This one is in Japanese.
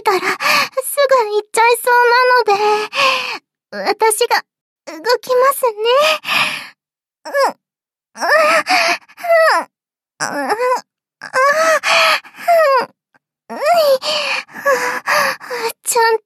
たら、すぐ行っちゃいそうなので、私が動きますね。ちゃん